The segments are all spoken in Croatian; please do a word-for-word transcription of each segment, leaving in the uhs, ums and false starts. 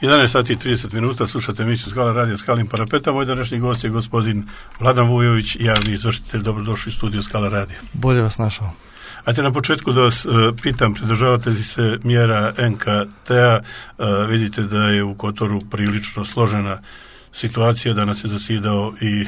jedanaest sati i trideset minuta, slušate emisiju Skala radija Skalim parapeta. Moj današnji gost je gospodin Vladan Vujović, javni izvršitelj. Dobrodošli u studiju Skala radija. Bolje vas našao. Ajde na početku da vas uh, pitam, pridržavate li se mjera en ka te a? Uh, vidite da je u Kotoru prilično složena situacija, danas je zasidao i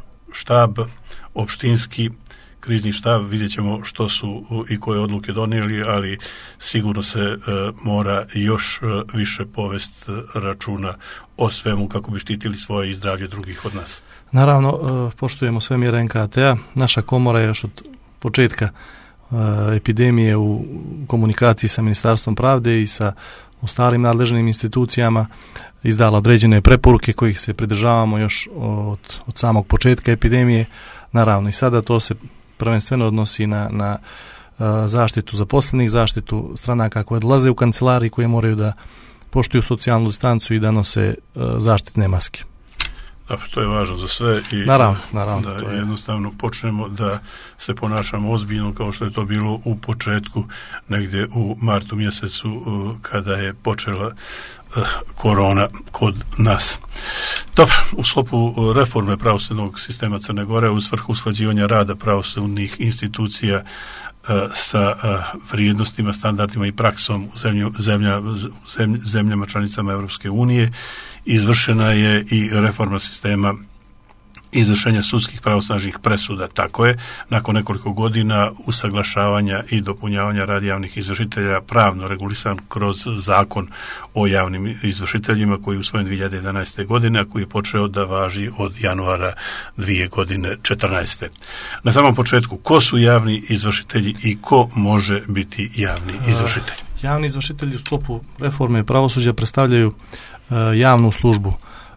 štab, opštinski krizni štab, vidjet ćemo što su i koje odluke donijeli, ali sigurno se e, mora još e, više povest računa o svemu kako bi štitili svoje i zdravlje drugih od nas. Naravno, e, poštujemo sve mjere en ka te a. Naša komora je još od početka e, epidemije u komunikaciji sa Ministarstvom pravde i sa ostalim nadležnim institucijama izdala određene preporuke kojih se pridržavamo još od, od samog početka epidemije. Naravno, i sada to se prvenstveno odnosi na, na uh, zaštitu zaposlenih, zaštitu stranaka koje dolaze u kancelariji, koje moraju da poštuju socijalnu distancu i da nose uh, zaštitne maske. Dobro, to je važno za sve i naravno, naravno, da to je. jednostavno počnemo da se ponašamo ozbiljno kao što je to bilo u početku, negdje u martu mjesecu uh, kada je počela uh, korona kod nas. Dobro, u sklopu reforme pravosudnog sistema Crne Gore u svrhu usklađivanja rada pravosudnih institucija uh, sa uh, vrijednostima, standardima i praksom u zemlju, zemlja, zemlj, zemljama članicama Europske unije, izvršena je i reforma sistema izvršenja sudskih pravosnažnih presuda. Tako je, nakon nekoliko godina usaglašavanja i dopunjavanja rada javnih izvršitelja pravno regulisan kroz zakon o javnim izvršiteljima koji je usvojen dvije hiljade jedanaeste. godine, a koji je počeo da važi od januara dvije godine četrnaeste. Na samom početku, ko su javni izvršitelji i ko može biti javni izvršitelj? Uh, javni izvršitelji u sklopu reforme pravosuđa predstavljaju uh, javnu službu.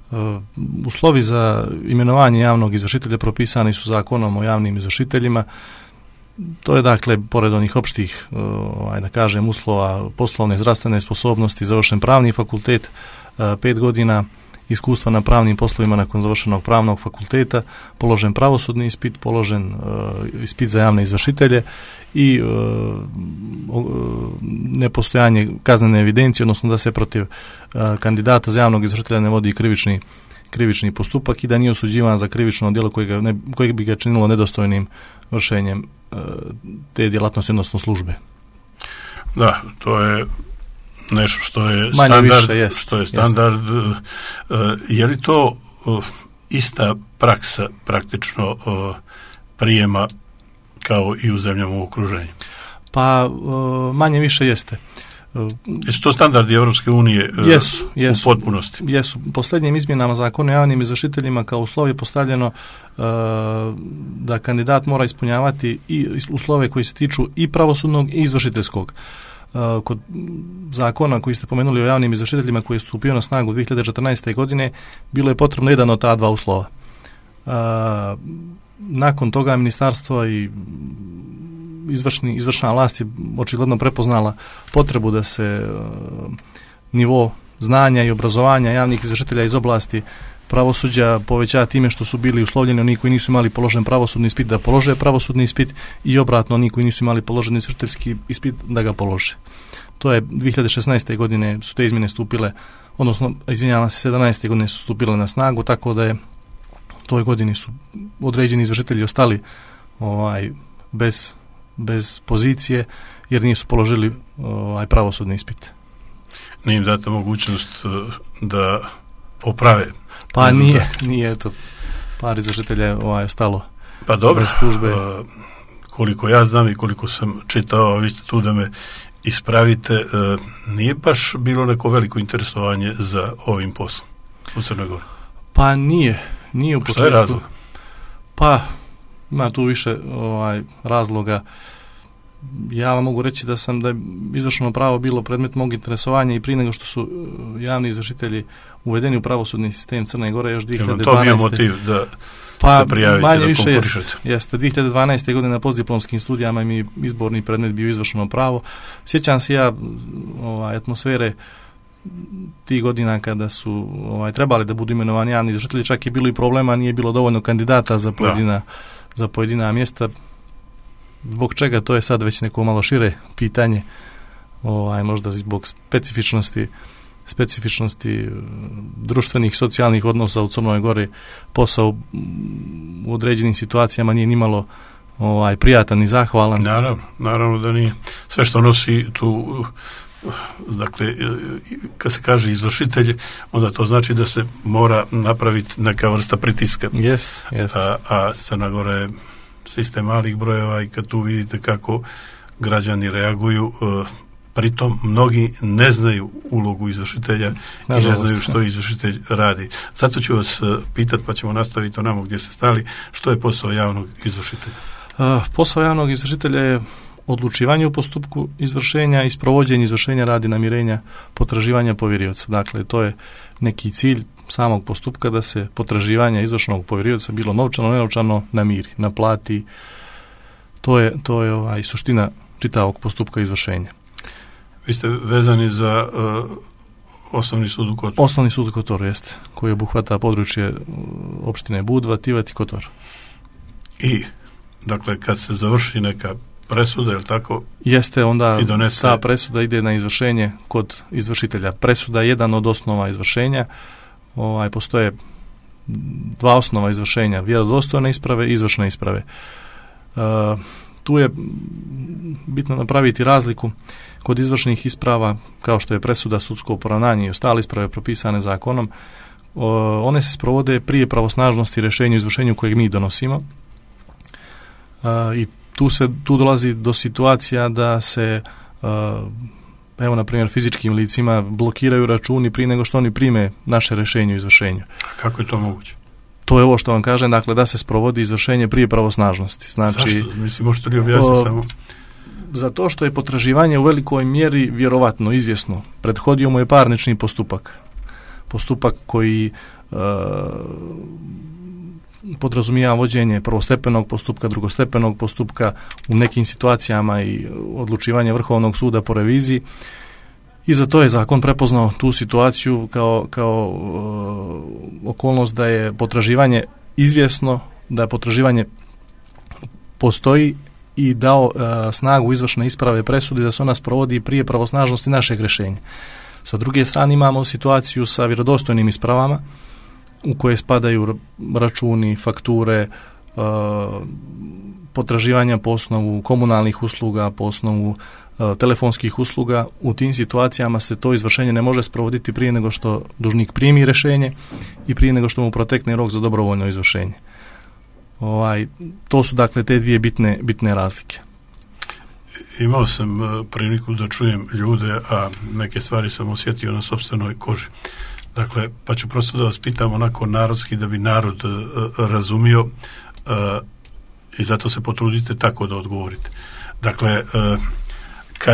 Uslovi za imenovanje javnog izvršitelja propisani su zakonom o javnim izvršiteljima. To je dakle, pored onih opštih, ajde da kažem, uslova poslovne zdravstvene sposobnosti, završen pravni fakultet, pet godina iskustva na pravnim poslovima nakon završenog pravnog fakulteta, položen pravosudni ispit, položen uh, ispit za javne izvršitelje i uh, uh, nepostojanje kaznene evidencije, odnosno da se protiv uh, kandidata za javnog izvršitelja ne vodi krivični, krivični postupak i da nije osuđivan za krivično djelo koje, ne, koje bi ga činilo nedostojnim vršenjem uh, te djelatnosti, odnosno službe. Da, to je nešto što je Manje standard, više, jest, što je standard. Uh, je li to uh, ista praksa praktično uh, prijema kao i u zemljama u okruženju? Pa uh, manje više jeste. Uh, Jesu to standardi Evropske unije uh, jesu, jesu, u potpunosti? Jesu. Posljednjim izmjenama zakona o javnim izvršiteljima kao uslov je postavljeno uh, da kandidat mora ispunjavati i uslove koji se tiču i pravosudnog i izvršiteljskog. Uh, kod zakona koji ste pomenuli o javnim izvršiteljima koji je stupio na snagu dvije hiljade četrnaeste. godine bilo je potrebno jedan od ta dva uslova. Uh, nakon toga ministarstvo i izvršni, izvršna vlast je očigledno prepoznala potrebu da se uh, nivo znanja i obrazovanja javnih izvršitelja iz oblasti pravosuđa poveća time što su bili uslovljeni oni koji nisu imali položen pravosudni ispit da polože pravosudni ispit i obratno oni koji nisu imali položen izvršiteljski ispit da ga polože. To je dvije hiljade šesnaeste. godine su te izmjene stupile, odnosno izvinjavam se, sedamnaeste. godine su stupile na snagu, tako da je toj godini su određeni izvršitelji ostali ovaj, bez, bez pozicije jer nisu položili ovaj, pravosudni ispit. Nije im data mogućnost da poprave. Pa nije, nije to par izvršitelja je ovaj, ostalo. Pa dobro, službe. Uh, koliko ja znam i koliko sam čitao, vi ste tu da me ispravite, uh, nije baš bilo neko veliko interesovanje za ovim poslom u Crnoj Gori? Pa nije, nije u početku. Šta je razlog? Pa ima tu više ovaj, razloga. Ja vam mogu reći da sam da je izvršno pravo bilo predmet mog interesovanja i prije nego što su javni izvršitelji uvedeni u pravosudni sistem Crne Gore još dvije hiljade dvanaeste. To bio motiv da pa, se prijavite, manje da više konkurišete? Jeste, jeste. dvije hiljade dvanaeste. godine na postdiplomskim studijama mi izborni predmet bio izvršno pravo. Sjećam se ja ovaj, atmosfere tih godina kada su ovaj, trebali da budu imenovani javni izvršitelji, čak je bilo i problema, nije bilo dovoljno kandidata za pojedina, da. za pojedina mjesta. Zbog čega, to je sad već neko malo šire pitanje, ovaj, možda zbog specifičnosti specifičnosti društvenih, socijalnih odnosa u Crnoj Gori, posao u određenim situacijama nije nimalo ovaj, prijatan i zahvalan. Naravno, naravno da nije. Sve što nosi tu, dakle, kad se kaže izvršitelj, onda to znači da se mora napraviti neka vrsta pritiska. Jest, jest. A, a Crna Gora je sistem malih brojeva i kad tu vidite kako građani reaguju, uh, pritom mnogi ne znaju ulogu izvršitelja i ne znaju što izvršitelj radi. Zato ću vas uh, pitati, pa ćemo nastaviti onamo gdje ste stali, što je posao javnog izvršitelja? Uh, posao javnog izvršitelja je odlučivanje u postupku izvršenja i sprovođenje izvršenja radi namirenja potraživanja povjerioca. Dakle, to je neki cilj samog postupka da se potraživanja izvršnog povjerioca, bilo novčano, nenovčano, namiri, naplati. To je, to je ovaj, suština čitavog postupka izvršenja. Vi ste vezani za uh, osnovni sud u Kotoru? Osnovni sud u Kotoru, jeste, koji obuhvata područje opštine Budva, Tivat i Kotor. I, dakle, kad se završi neka presuda, je li tako? Jeste, onda i donese... ta presuda ide na izvršenje kod izvršitelja. Presuda je jedan od osnova izvršenja. Ovaj, postoje dva osnova izvršenja, vjerodostojne isprave i izvršne isprave. E, tu je bitno napraviti razliku kod izvršnih isprava, kao što je presuda, sudsko poravnanje i ostale isprave propisane zakonom. O, one se sprovode prije pravosnažnosti rješenja o izvršenju kojeg mi donosimo. E, I tu se tu dolazi do situacija da se e, evo, na primjer, fizičkim licima blokiraju računi prije nego što oni prime naše rješenje o izvršenju. A kako je to moguće? To je ovo što vam kažem, dakle, da se sprovodi izvršenje prije pravosnažnosti. Znači, zašto? Mislim, možete li objasniti o, samo? Zato što je potraživanje u velikoj mjeri vjerovatno, izvjesno. Prethodio mu je parnični postupak. Postupak koji e, podrazumijeva vođenje prvostepenog postupka, drugostepenog postupka, u nekim situacijama i odlučivanje Vrhovnog suda po reviziji. I za to je zakon prepoznao tu situaciju kao, kao uh, okolnost da je potraživanje izvjesno, da potraživanje postoji i dao uh, snagu izvršne isprave presude da se ona sprovodi prije pravosnažnosti našeg rješenja. Sa druge strane imamo situaciju sa vjerodostojnim ispravama u koje spadaju računi, fakture, uh, potraživanja po osnovu komunalnih usluga, po osnovu uh, telefonskih usluga. U tim situacijama se to izvršenje ne može sprovoditi prije nego što dužnik primi rješenje i prije nego što mu protekne rok za dobrovoljno izvršenje. Ovaj, to su dakle te dvije bitne, bitne razlike. Imao sam uh, priliku da čujem ljude, a neke stvari sam osjetio na sopstvenoj koži. Dakle, pa ću prosto da vas pitam onako narodski da bi narod uh, razumio uh, i zato se potrudite tako da odgovorite. Dakle, uh, kad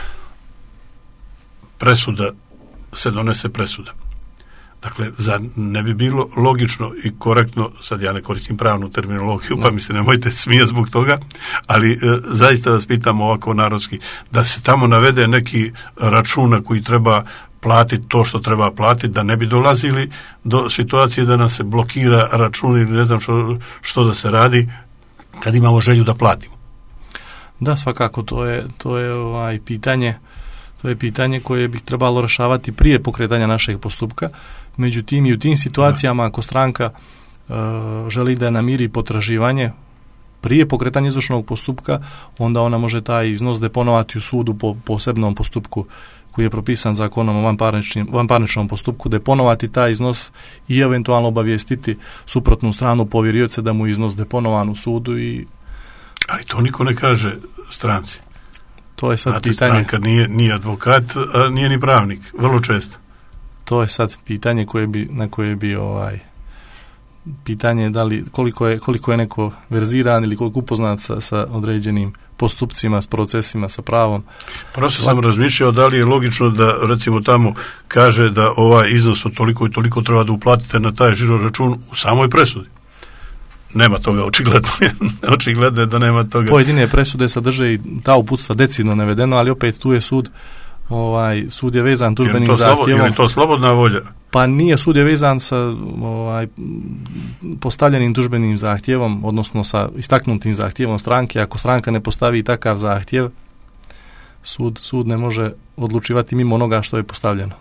presuda se donese presuda, dakle, za ne bi bilo logično i korektno, sad ja ne koristim pravnu terminologiju, pa mi se nemojte smijeti zbog toga, ali uh, zaista vas pitam ovako narodski, da se tamo navede neki račun na koji treba platiti to što treba platiti, da ne bi dolazili do situacije da nam se blokira račun ili ne znam što, što da se radi kad imamo želju da platimo. Da, svakako, to je, to je ovaj pitanje, to je pitanje koje bi trebalo rješavati prije pokretanja našeg postupka. Međutim, i u tim situacijama, da. Ako stranka uh, želi da namiri potraživanje prije pokretanja izvršnog postupka, onda ona može taj iznos deponovati u sudu po posebnom postupku koji je propisan zakonom o vanparničnom, vanparničnom postupku, deponovati taj iznos i eventualno obavijestiti suprotnu stranu povjerioca da mu je iznos deponovan u sudu. I ali to niko ne kaže stranci. To je sad Znate, pitanje. Stranka nije ni advokat, a nije ni pravnik, vrlo često. To je sad pitanje koje bi, na koje bi ovaj pitanje da li koliko je, koliko je neko verziran ili koliko upoznat sa, sa određenim postupcima, s procesima, sa pravom. Prosto sam razmišljao da li je logično da recimo tamo kaže da ovaj iznos od toliko i toliko treba da uplatite na taj žiro račun u samoj presudi. Nema toga, očigledno je, očigledno je da nema toga. Pojedine presude sadrže i ta uputstva decidno navedeno, ali opet tu je sud, ovaj, sud je vezan tužbenim zahtjevom. Je li to slobodna volja? Pa nije, sud je vezan sa ovaj, postavljenim tužbenim zahtjevom, odnosno sa istaknutim zahtjevom stranke. Ako stranka ne postavi takav zahtjev, sud, sud ne može odlučivati mimo onoga što je postavljeno.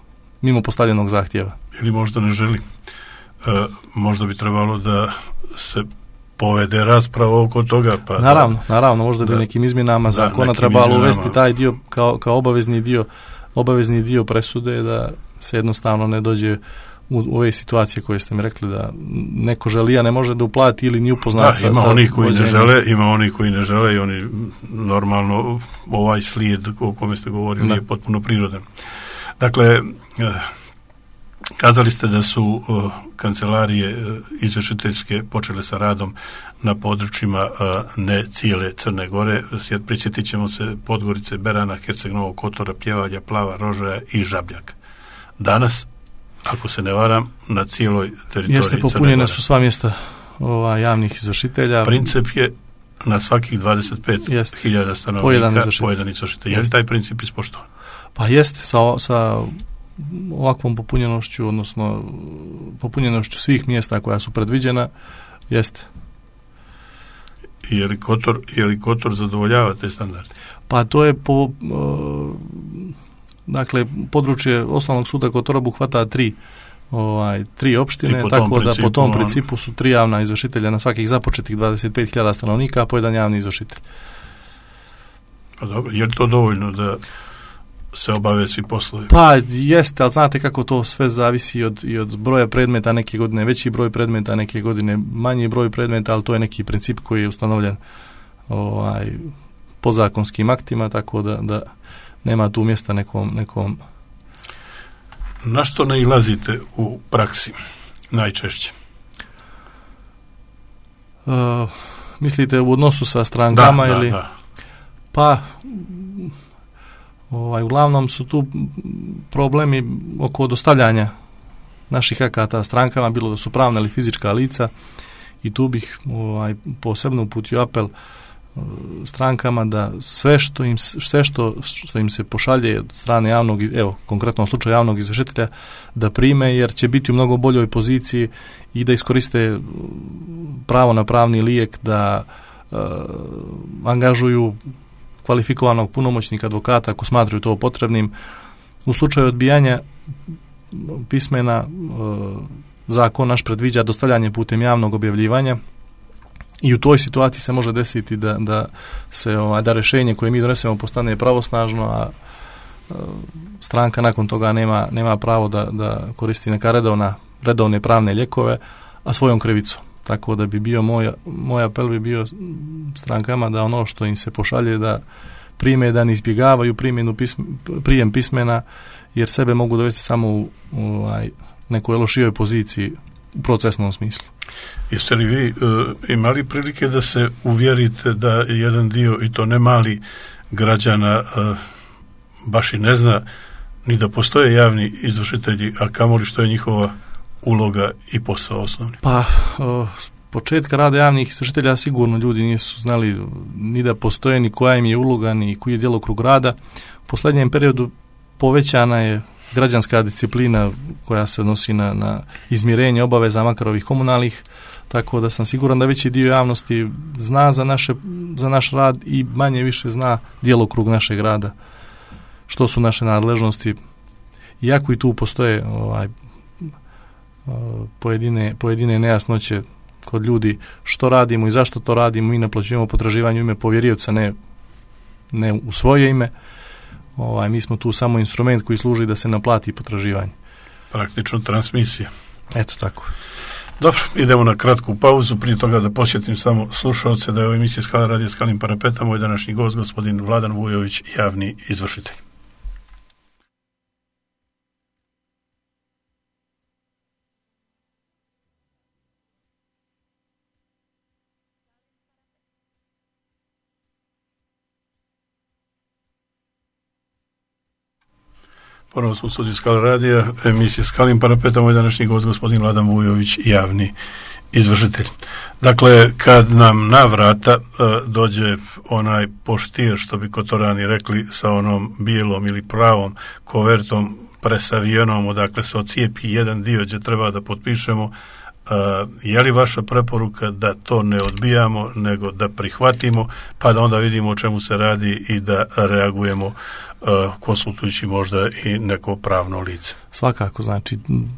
mimo postavljenog zahtjeva. Ili možda ne želi. E, možda bi trebalo da se povede rasprava oko toga. Pa naravno, da, naravno, možda bi da, nekim izmjenama da, zakona nekim trebalo izmjenama. uvesti taj dio kao, kao obavezni dio obavezni dio presude, da se jednostavno ne dođe u, u ove situacije koje ste mi rekli, da neko želi, a ne može da uplati ili ni upoznat sa... Da, ima sa onih koji vođenjem. ne žele, ima onih koji ne žele i oni normalno ovaj slijed o kome ste govorili Da. je potpuno prirodan. Dakle, eh, kazali ste da su eh, kancelarije eh, izvršiteljske počele sa radom na područjima eh, ne cijele Crne Gore. Sjed, prisjetit ćemo se Podgorice, Berana, Herceg Novog Kotora, Pjevalja, Plava, Rožaja i Žabljaka. Danas, ako se ne varam, na cijeloj teritoriji Jeste, Crne Gore. popunjene su sva mjesta ova, javnih izvršitelja. Princip je na svakih dvadeset pet hiljada stanovnika po jedan izvršitelj. Po jedan izvršitelj. Je li taj princip ispoštovan? Pa jeste, sa, sa ovakvom popunjenošću, odnosno popunjenošću svih mjesta koja su predviđena, jeste. Je li Kotor, je li Kotor zadovoljava te standarde? Pa to je po... Uh, dakle, područje osnovnog suda Kotor obuhvata tri ovaj, tri opštine, tako da po tom principu su tri javna izvršitelja na svakih započetih dvadeset pet hiljada stanovnika, a po jedan javni izvršitelj. Pa dobro, je li to dovoljno da se obave svi poslovi? Pa jeste, ali znate kako to sve zavisi od, i od broja predmeta, neke godine veći broj predmeta, neke godine manji broj predmeta, ali to je neki princip koji je ustanovljen ovaj, podzakonskim aktima, tako da, da nema tu mjesta nekom, nekom... Na što ne ilazite u praksi najčešće? Uh, mislite u odnosu sa strankama da, ili... Da, da. Pa ovaj, uglavnom su tu problemi oko dostavljanja naših akata strankama, bilo da su pravna ili fizička lica, i tu bih ovaj, posebno uputio apel strankama da sve što im sve što, što im se pošalje od strane javnog, evo konkretno u slučaju javnog izvršitelja, da prime, jer će biti u mnogo boljoj poziciji i da iskoriste pravo na pravni lijek, da uh, angažuju kvalifikovanog punomoćnika advokata ako smatraju to potrebnim. U slučaju odbijanja pismena uh, zakon naš predviđa dostavljanje putem javnog objavljivanja. I u toj situaciji se može desiti da, da se ovaj, da rješenje koje mi donesemo postane pravosnažno, a e, stranka nakon toga nema, nema pravo da, da koristi neka redovna, redovne pravne lijekove, a svojom krivicom. Tako da bi bio moj, moj apel bi bio strankama da ono što im se pošalje da prime, da ne izbjegavaju primjenu pism, prijem pismena, jer sebe mogu dovesti samo u, u ovaj, nekoj lošijoj poziciji u procesnom smislu. Jeste li vi uh, imali prilike da se uvjerite da jedan dio, i to ne mali, građana uh, baš i ne zna ni da postoje javni izvršitelji, a kamoli što je njihova uloga i posao osnovni? Pa, uh, početka rada javnih izvršitelja sigurno ljudi nisu znali ni da postoje, ni koja im je uloga, ni koji je djelokrug rada. U posljednjem periodu povećana je građanska disciplina koja se odnosi na, na izmirenje obaveza, makar ovih komunalnih, tako da sam siguran da veći dio javnosti zna za, naše, za naš rad i manje više zna djelokrug našeg rada, što su naše nadležnosti. Iako i tu postoje ovaj, pojedine, pojedine nejasnoće kod ljudi što radimo i zašto to radimo, mi naplaćujemo potraživanje u ime povjerioca, ne, ne u svoje ime. Ovaj, mi smo tu samo instrument koji služi da se naplati potraživanje. Praktično transmisija. Eto tako. Dobro, idemo na kratku pauzu. Prije toga da posjetim samo slušalce da je u emisiji Skala radija Skalim parapeta moj današnji gost, gospodin Vladan Vujović, javni izvršitelj. Ponovno smo u studiju Skala radija, emisija Skalim parapeta, moj današnji gost, gospodin Vladan Vujović, javni izvršitelj. Dakle, kad nam na vrata uh, dođe onaj poštir, što bi Kotorani rekli, sa onom bijelom ili pravom kovertom presavijenom, odakle se ocijepi jedan dio gdje treba da potpišemo, Uh, je li vaša preporuka da to ne odbijamo, nego da prihvatimo, pa da onda vidimo o čemu se radi i da reagujemo konsultujući možda i neko pravno lice. Svakako, znači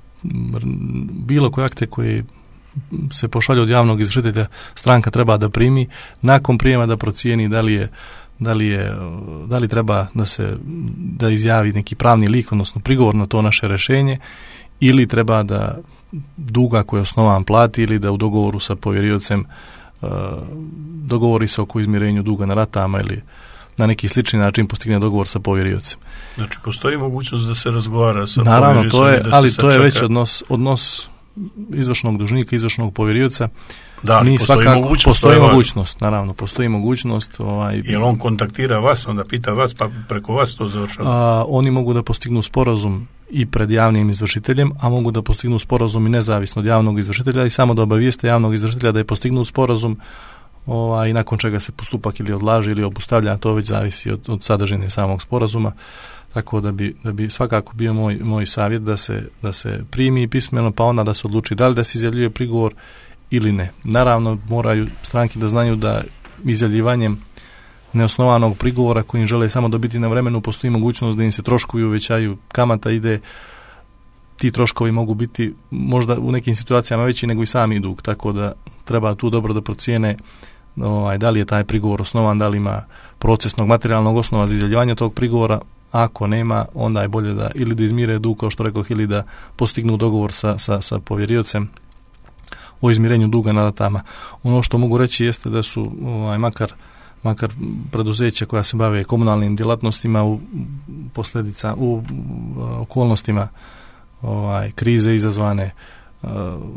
bilo koje akte koje se pošalju od javnog izvršitelja stranka treba da primi, nakon prijema da procijeni da li je da li je da li treba da se da izjavi neki pravni lik, odnosno prigovor na to naše rješenje, ili treba da duga koji je osnovan plati, ili da u dogovoru sa povjeriocem uh, dogovori se oko izmirenju duga na ratama ili na neki slični način postigne dogovor sa povjeriocem. Znači postoji mogućnost da se razgovara sa Naravno, povjeriocem, to je, da ali se to je sačeka. već odnos, odnos izvršnog dužnika, izvršnog povjerioca. Da, Mi postoji svakako, mogućnost. postoji mogućnost, naravno, postoji mogućnost. Ovaj, Jel on kontaktira vas, onda pita vas, pa preko vas to završava? A, oni mogu da postignu sporazum i pred javnim izvršiteljem, a mogu da postignu sporazum i nezavisno od javnog izvršitelja i samo da obavijeste javnog izvršitelja da je postignut sporazum, ovaj, nakon čega se postupak ili odlaže ili obustavlja, to već zavisi od, od sadržine samog sporazuma. Tako da bi, da bi svakako bio moj, moj savjet da se, da se primi pismeno, pa onda da se odluči da li da se izjavljuje prigovor ili ne. Naravno, moraju stranke da znaju da izjavljivanjem neosnovanog prigovora kojim žele samo dobiti na vremenu, postoji mogućnost da im se troškovi uvećaju, kamata ide, ti troškovi mogu biti možda u nekim situacijama veći nego i sami dug, tako da treba tu dobro da procijene ovaj, da li je taj prigovor osnovan, da li ima procesnog materijalnog osnova za izjavljivanje tog prigovora. Ako nema, onda je bolje da ili da izmire dug, kao što rekoh, ili da postignu dogovor sa, sa, sa povjeriocem o izmirenju duga na ratama. Ono što mogu reći jeste da su ovaj, makar, makar preduzeća koja se bave komunalnim djelatnostima u posljedica, u, u okolnostima ovaj, krize izazvane uh,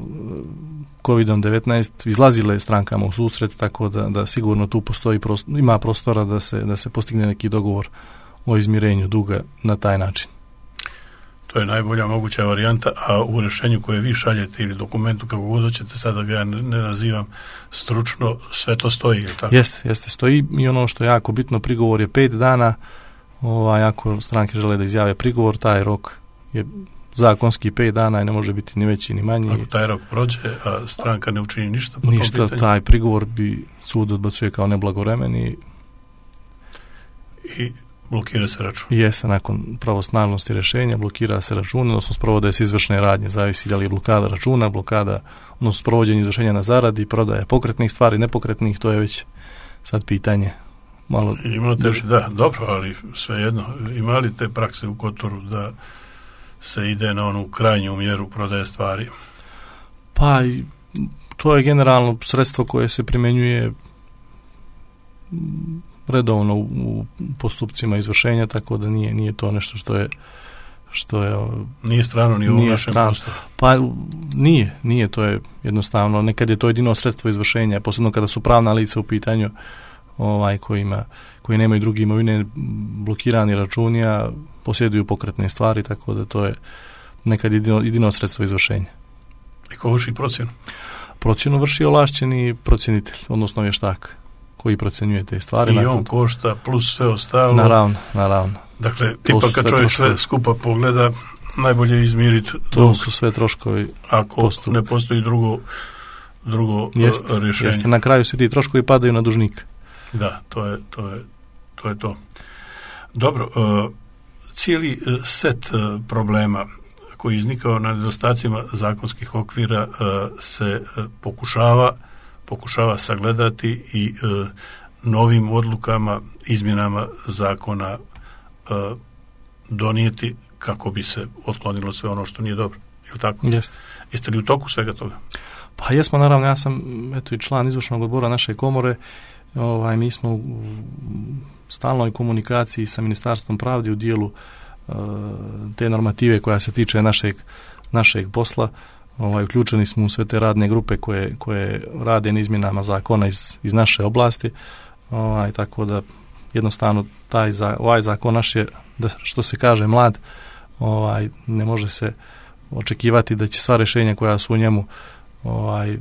kovid devetnaest izlazile strankama u susret, tako da, da sigurno tu postoji prostor, ima prostora da se, da se postigne neki dogovor o izmirenju duga na taj način. To je najbolja moguća varijanta, a u rješenju koje vi šaljete ili dokumentu, kako god hoćete, sada ga ja ne, ne nazivam stručno, sve to stoji, je tako? Jeste, jeste, stoji i ono što je jako bitno, prigovor je pet dana, ovaj, ako stranke žele da izjave prigovor, taj rok je zakonski pet dana i ne može biti ni veći ni manji. Ako taj rok prođe, a stranka ne učini ništa po ništa, tom pitanju? Taj prigovor bi sud odbacuje kao neblagoremen i i blokira se račun. Jeste, nakon pravosnažnosti rješenja blokira se račun, odnosno sprovode se izvršne radnje, zavisi da li je blokada računa, blokada, odnosno sprovođenje izvršenja na zaradi, prodaje pokretnih stvari, nepokretnih, to je već sad pitanje. Malo Imate li, da, dobro, ali svejedno, ima li te prakse u Kotoru da se ide na onu krajnju mjeru prodaje stvari? Pa, to je generalno sredstvo koje se primjenjuje redovno u, u postupcima izvršenja, tako da nije, nije to nešto što je što je nije strano ni u našem prostoru. Pa nije, nije, to je jednostavno, nekad je to jedino sredstvo izvršenja, posebno kada su pravna lica u pitanju, ovaj kojima, koji nemaju drugi imovine, blokirani računi, a posjeduju pokretne stvari, tako da to je nekad jedino, jedino sredstvo izvršenja. I ko vrši procjenu? Procjenu vrši ovlašćeni procjenitelj, odnosno vještak koji procjenjuje te stvari. I nakon... on košta plus sve ostalo. Naravno, naravno. Dakle, tipa kad čovjek troškovi. Sve skupa pogleda, najbolje je izmiriti to dug. Su sve troškovi ako postup. Ne postoji drugo, drugo jest, rješenje. Jeste, na kraju svi ti troškovi padaju na dužnika. Da, to je to. Je, to, je to. Dobro, uh, cijeli set uh, problema koji je iznikao na nedostacima zakonskih okvira uh, se uh, pokušava pokušava sagledati i uh, novim odlukama, izmjenama zakona uh, donijeti kako bi se otklonilo sve ono što nije dobro. Je li tako? Jeste. Jeste li u toku svega toga? Pa jesmo, naravno, ja sam eto i član izvršnog odbora naše komore. Ovaj, mi smo u stalnoj komunikaciji sa Ministarstvom pravde u dijelu uh, te normative koja se tiče našeg, našeg posla. Ovaj, uključeni smo u sve te radne grupe koje, koje rade na izmjenama zakona iz, iz naše oblasti. Ovaj, tako da jednostavno taj za, ovaj zakon naš je, da, što se kaže, mlad. Ovaj, ne može se očekivati da će sva rješenja koja su u njemu ovaj,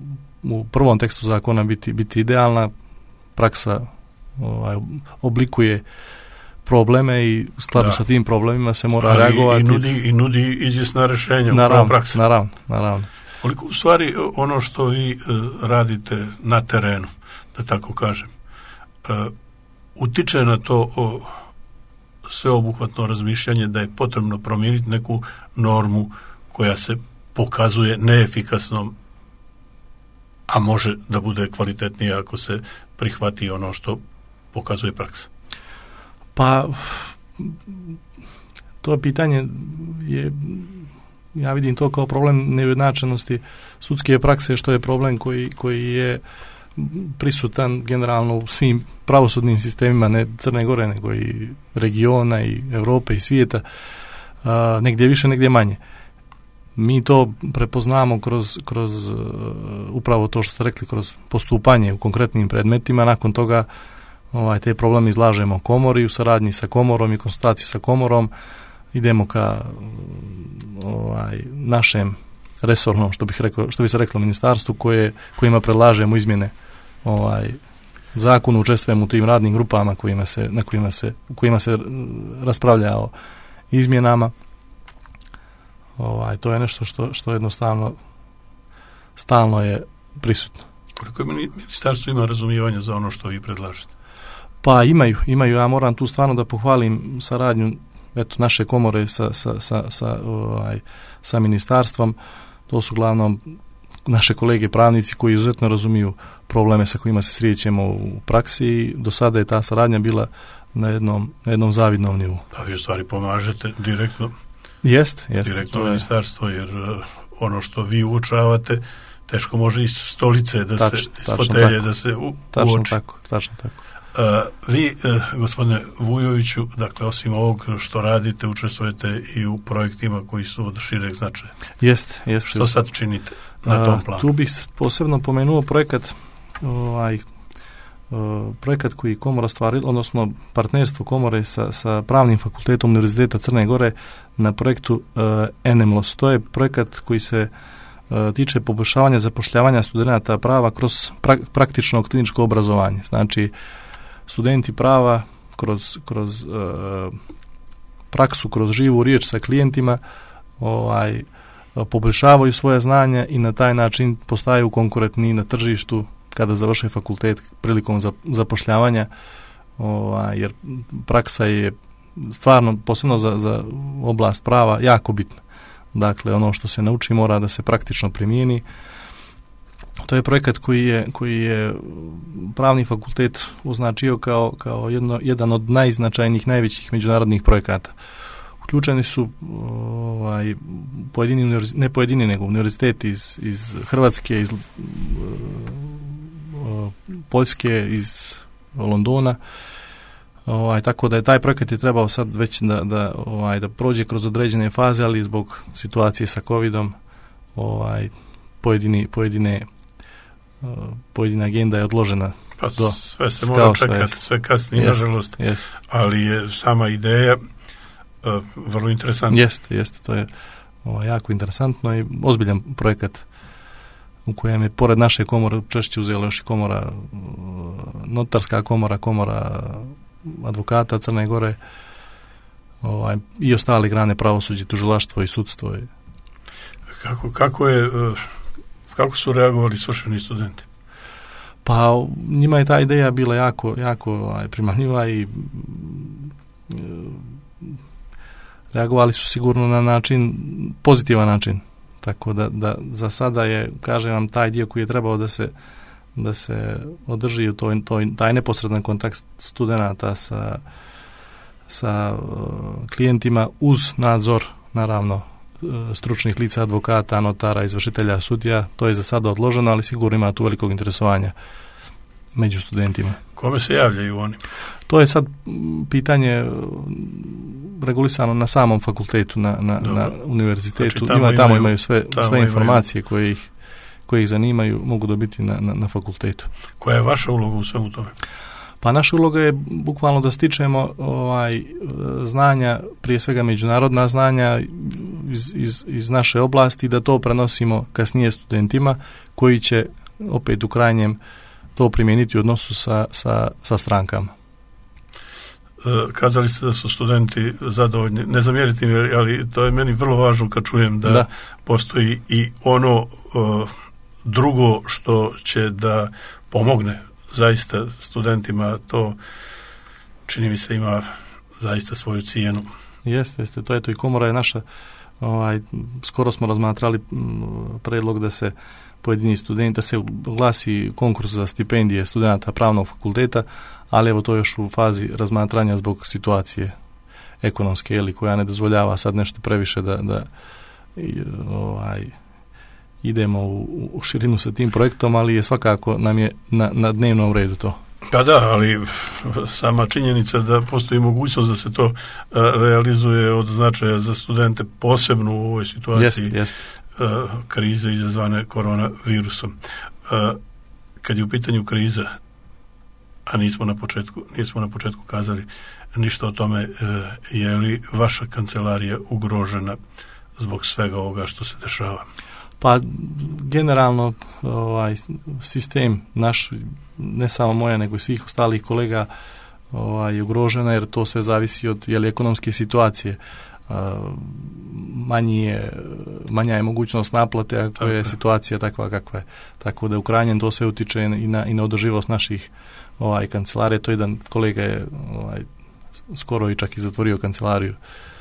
u prvom tekstu zakona biti, biti idealna. Praksa ovaj, oblikuje probleme i u skladu da. sa tim problemima se mora Ali reagovati. I nudi, i nudi izvjesna rješenja. Naravno, praksa. naravno, naravno. Koliko u stvari ono što vi uh, radite na terenu, da tako kažem, uh, utiče na to o sveobuhvatno razmišljanje da je potrebno promijeniti neku normu koja se pokazuje neefikasnom, a može da bude kvalitetnija ako se prihvati ono što pokazuje praksa? Pa, to pitanje je, ja vidim to kao problem neujednačenosti sudske prakse, što je problem koji, koji je prisutan generalno u svim pravosudnim sistemima, ne Crne Gore, nego i regiona i Europe i svijeta, a, negdje više, negdje manje. Mi to prepoznamo kroz, kroz uh, upravo to što ste rekli, kroz postupanje u konkretnim predmetima. Nakon toga ovaj, te probleme izlažemo komori, u saradnji sa komorom i konsultaciji sa komorom idemo ka ovaj, našem resornom, što bih rekao, što bi se reklo, ministarstvu koje, kojima predlažemo izmjene ovaj, zakonu, učestvujemo u tim radnim grupama kojima se, na kojima se, u kojima se raspravlja o izmjenama. Ovaj, to je nešto što, što jednostavno stalno je prisutno. Koliko ministarstvo ima razumijevanja za ono što vi predlažete? Pa imaju, imaju. Ja moram tu stvarno da pohvalim saradnju eto, naše komore sa, sa, sa, sa, ovaj, sa ministarstvom. To su uglavnom naše kolege pravnici koji izuzetno razumiju probleme sa kojima se srećemo u praksi. Do sada je ta saradnja bila na jednom, na jednom zavidnom nivou. Pa vi u stvari pomažete direktno Jest, jest. direktno ministarstvo, jer uh, ono što vi uočavate teško može iz stolice da tač, se, iz fotelje tako. da se u, tačno uoči. Tako, tačno tako. Uh, vi, uh, gospodine Vujoviću, dakle, osim ovog što radite, učestvujete i u projektima koji su od šireg značaja. Jest, jest. Što sad činite na tom planu? Uh, tu bih posebno pomenuo projekat ovaj, projekat koji komora stvarila, odnosno partnerstvo komore sa, sa pravnim fakultetom Univerziteta Crne Gore na projektu uh, ENEMLOS. To je projekat koji se uh, tiče poboljšavanja zapošljavanja studenata prava kroz pra- praktično kliničko obrazovanje. Znači, studenti prava kroz, kroz uh, praksu, kroz živu riječ sa klijentima ovaj, poboljšavaju svoje znanja i na taj način postaju konkurentni na tržištu kada završe fakultet prilikom zapošljavanja, ovaj, jer praksa je stvarno, posebno za, za oblast prava, jako bitna. Dakle, ono što se nauči mora da se praktično primijeni. To je projekat koji je, koji je pravni fakultet označio kao, kao jedno, jedan od najznačajnijih, najvećih međunarodnih projekata. Uključeni su ovaj, pojedini, ne pojedini, nego univerziteti iz, iz Hrvatske, iz Poljske, iz Londona. Ovaj, tako da je taj projekat je trebao sad već da, da, ovaj, da prođe kroz određene faze, ali zbog situacije sa covidom ovaj, pojedini, pojedine uh, pojedina agenda je odložena. Pa do, sve se mora čekati, sve kasnije, nažalost, jest. Ali je sama ideja uh, vrlo interesantna. Jeste, jeste, to je ovaj, jako interesantno i ozbiljan projekat u kojem je pored naše komore učešće uzela još i komora, notarska komora, komora advokata Crne Gore, ovaj, i ostale grane pravosuđe, tužilaštvo i sudstvo. Kako, kako, je, kako su reagovali svršeni studenti? Pa njima je ta ideja bila jako, jako ovaj, primamljiva i e, reagovali su sigurno na način, pozitivan način. Tako da, da za sada je, kažem vam, taj dio koji je trebao da se da se održi u toj, toj, taj neposredan kontakt studenata sa, sa uh, klijentima uz nadzor, naravno, uh, stručnih lica, advokata, notara, izvršitelja, sudija. To je za sada odloženo, ali sigurno ima tu velikog interesovanja među studentima. Kome se javljaju oni? To je sad pitanje regulisano na samom fakultetu, na, na, na univerzitetu. Znači, tamo, Ima, tamo imaju, imaju sve, tamo sve informacije imaju. koje ih koje ih zanimaju, mogu dobiti na, na, na fakultetu. Koja je vaša uloga u svemu tome? Pa naša uloga je bukvalno da stičemo ovaj, znanja, prije svega međunarodna znanja iz, iz, iz naše oblasti, da to prenosimo kasnije studentima koji će opet u krajnjem to primijeniti u odnosu sa, sa, sa strankama. E, kazali ste da su studenti zadovoljni, ne zamjerite mi, ali to je meni vrlo važno kad čujem da, da. postoji i ono uh, drugo što će da pomogne zaista studentima, to čini mi se ima zaista svoju cijenu. Jeste, jeste, to je to i komora je naša, ovaj, skoro smo razmatrali predlog da se pojedini studenti, da se glasi konkurs za stipendije studenata pravnog fakulteta, ali evo to je još u fazi razmatranja zbog situacije ekonomske, ili koja ne dozvoljava sad nešto previše da, da ovaj, idemo u, u širinu sa tim projektom, ali je svakako nam je na, na dnevnom redu to. Pa da, ali sama činjenica da postoji mogućnost da se to uh, realizuje od značaja za studente, posebno u ovoj situaciji jest, jest. Uh, krize izazvane koronavirusom. Uh, kad je u pitanju kriza, a nismo na početku, nismo na početku kazali ništa o tome, uh, je li vaša kancelarija ugrožena zbog svega ovoga što se dešava? Pa generalno ovaj sistem naš, ne samo moja nego i svih ostalih kolega, ovaj, ugrožena, jer to sve zavisi od jeli, ekonomske situacije. Uh, manji je, manja je mogućnost naplate ako tako je situacija takva kakva je. Tako da u krajnjem to sve utiče i na, i na održivost naših ovaj, kancelarija. To jedan kolega je ovaj, skoro i čak i zatvorio kancelariju.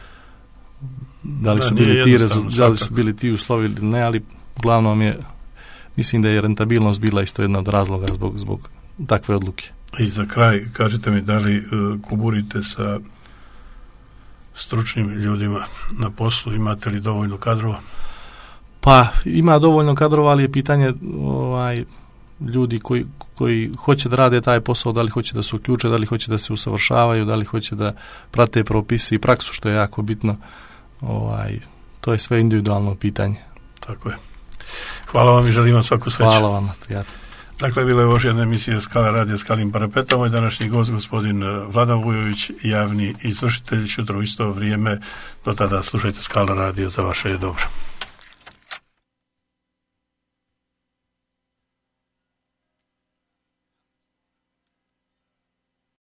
Da li su, da, bili, ti rezu, da li su bili ti uslovi ili ne, ali uglavnom je, mislim da je rentabilnost bila isto jedna od razloga zbog, zbog takve odluke. I za kraj, kažite mi, da li uh, kuburite sa stručnim ljudima na poslu, imate li dovoljno kadrova? Pa ima dovoljno kadrova, ali je pitanje ovaj, ljudi koji, koji hoće da rade taj posao, da li hoće da se uključe, da li hoće da se usavršavaju, da li hoće da prate propise i praksu, što je jako bitno. Ovaj, to je sve individualno pitanje. Tako je. Hvala vam i želim vam svaku sreću. Hvala vam, prijatno. Dakle, bila je još jedna emisija Skala radija Skalim parapetom. Moj današnji gost, gospodin Vladan Vujović, javni izvršitelj. Jutro u isto vrijeme. Do tada slušajte Skala radio, za vaše je dobro.